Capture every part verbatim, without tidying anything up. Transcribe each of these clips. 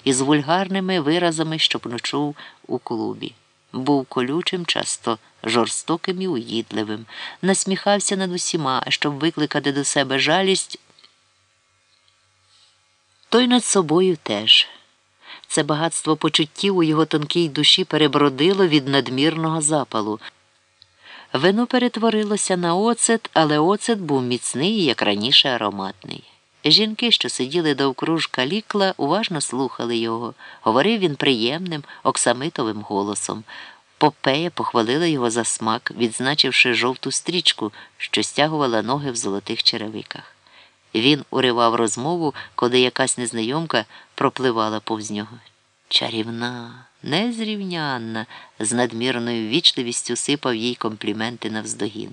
із вульгарними виразами, що почув у клубі. Був колючим, часто жорстоким і уїдливим, насміхався над усіма, щоб викликати до себе жалість, то й над собою теж. Це багатство почуттів у його тонкій душі перебродило від надмірного запалу. Вино перетворилося на оцет, але оцет був міцний і, як раніше, ароматний. Жінки, що сиділи довкруж Калікла, уважно слухали його. Говорив він приємним, оксамитовим голосом. Попея похвалила його за смак, відзначивши жовту стрічку, що стягувала ноги в золотих черевиках. Він уривав розмову, коли якась незнайомка пропливала повз нього. Чарівна, незрівнянна, з надмірною ввічливістю сипав їй компліменти навздогін.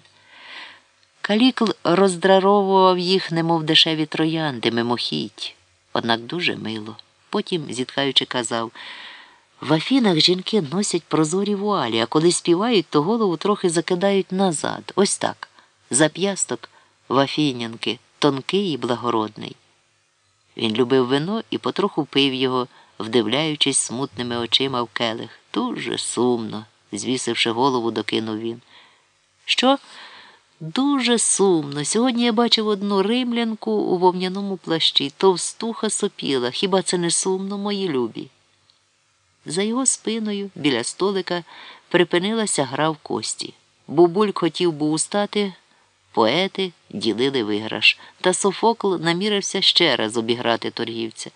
Калікл роздраровував їх, немов дешеві троянди, мимохідь, однак дуже мило. Потім, зітхаючи, казав: в Афінах жінки носять прозорі вуалі, а коли співають, то голову трохи закидають назад. Ось так. Зап'ясток в афінянки тонкий і благородний. Він любив вино і потроху пив його, вдивляючись смутними очима в келих. Дуже сумно, звісивши голову, докинув він. Що? Дуже сумно. Сьогодні я бачив одну римлянку у вовняному плащі. Товстуха сопіла. Хіба це не сумно, мої любі? За його спиною, біля столика, припинилася гра в кості. Бубульк хотів був устати, поети ділили виграш, та Софокл намірився ще раз обіграти торгівця.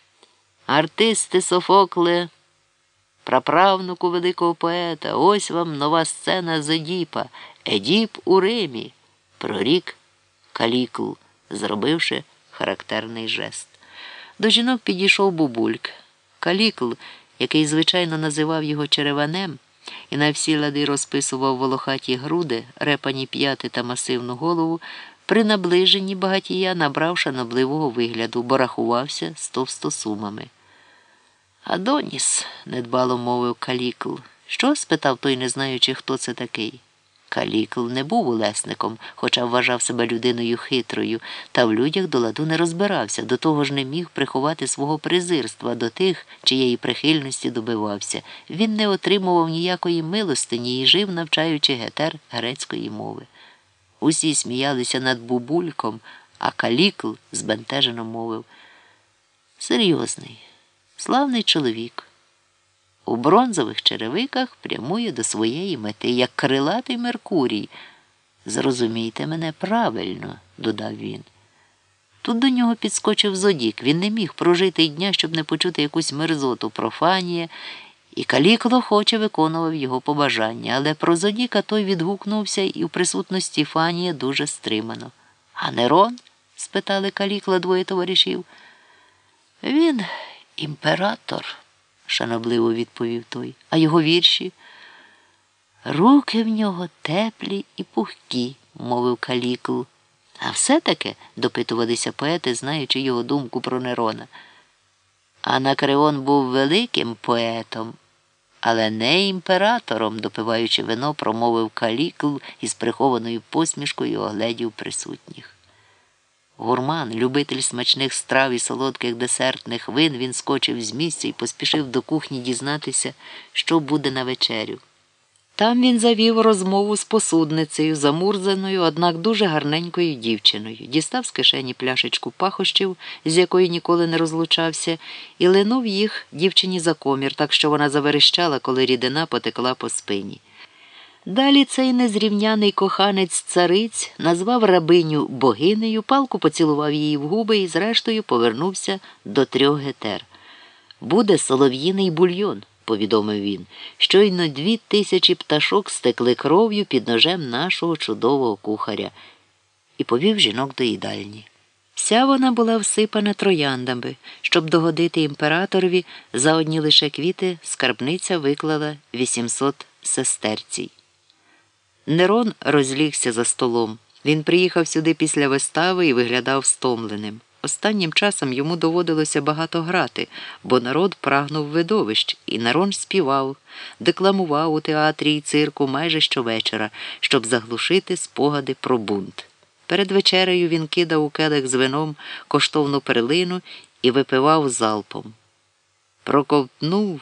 Артисти Софокле, праправнуку великого поета, ось вам нова сцена з Едіпа. Едіп у Римі, прорік Калікл, зробивши характерний жест. До жінок підійшов Бубульк. Калікл, який звичайно називав його череванем, і на всі лади розписував волохаті груди, репані п'яти та масивну голову, при наближенні багатія набрав шанобливого вигляду, бо рахувався з товстосумами. «Адоніс», – недбало мовив Калікл. «Що?» – спитав той, не знаючи, хто це такий. Калікл не був улесником, хоча вважав себе людиною хитрою, та в людях до ладу не розбирався, до того ж не міг приховати свого презирства до тих, чиєї прихильності добивався. Він не отримував ніякої милостині і жив, навчаючи гетер грецької мови. Усі сміялися над Бубульком, а Калікл збентежено мовив: «Серйозний, славний чоловік. У бронзових черевиках прямує до своєї мети, як крилатий Меркурій. Зрозумійте мене правильно», – додав він. Тут до нього підскочив Зодік. Він не міг прожити й дня, щоб не почути якусь мерзоту про Фанія, і Калікл охоче виконував його побажання, але про Зодіка той відгукнувся і в присутності Фанія дуже стримано. «А Нерон?» – спитали Калікла двоє товаришів. «Він імператор», – шанобливо відповів той. «А його вірші?» «Руки в нього теплі і пухкі», – мовив Калікл. «А все-таки», – допитувалися поети, знаючи його думку про Нерона, «Анакреон був великим поетом, але не імператором», – допиваючи вино, промовив Калікл із прихованою посмішкою, огледів присутніх. Гурман, любитель смачних страв і солодких десертних вин, він скочив з місця і поспішив до кухні дізнатися, що буде на вечерю. Там він завів розмову з посудницею, замурзаною, однак дуже гарненькою дівчиною. Дістав з кишені пляшечку пахощів, з якою ніколи не розлучався, і линув їх дівчині за комір, так що вона заверещала, коли рідина потекла по спині. Далі цей незрівняний коханець цариць назвав рабиню богинею, палку поцілував її в губи і зрештою повернувся до трьох гетер. «Буде солов'їний бульйон», – повідомив він. «Щойно дві тисячі пташок стекли кров'ю під ножем нашого чудового кухаря», і повів жінок до їдальні. Вся вона була всипана трояндами. Щоб догодити імператорові, за одні лише квіти скарбниця виклала вісімсот сестерцій. Нерон розлігся за столом. Він приїхав сюди після вистави і виглядав стомленим. Останнім часом йому доводилося багато грати, бо народ прагнув видовищ, і Нерон співав, декламував у театрі і цирку майже щовечора, щоб заглушити спогади про бунт. Перед вечерею він кидав у келих з вином коштовну перлину і випивав залпом. проковтнув